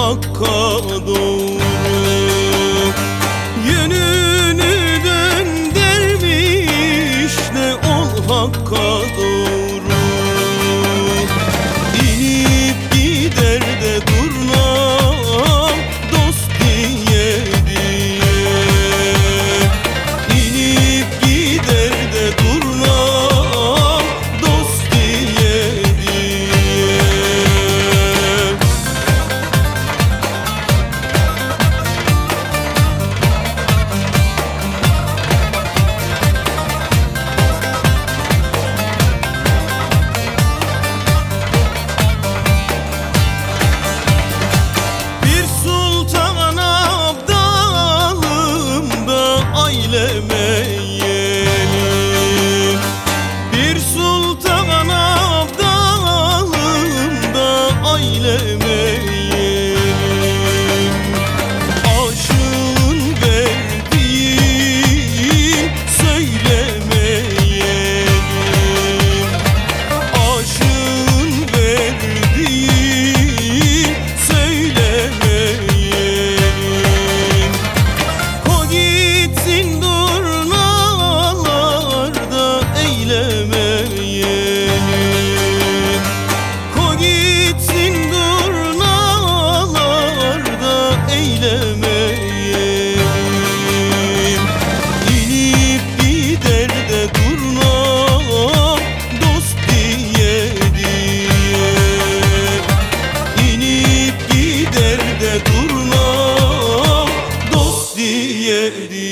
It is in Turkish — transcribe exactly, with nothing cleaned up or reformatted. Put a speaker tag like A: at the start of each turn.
A: hakka doğru. Yönünü döndürmüş ne ol hakka doğru. İnip gider de durnam dost diye diye. İnip gider de durnam dost diye diye. Bir sultan abdalımda aileme yeğenim. Bir sultan abdalımda aileme yeğenim. Aşığın verdiğin söyleme yeğenim. Aşığın verdiğin söyleme yeğenim. Ko gitsin durnalarda eyleme yeğenim. Ko gitsin durnalarda eyleme yeğenim. İnip gider de durnam dost diye diye. İnip gider de durnam dost diye diye.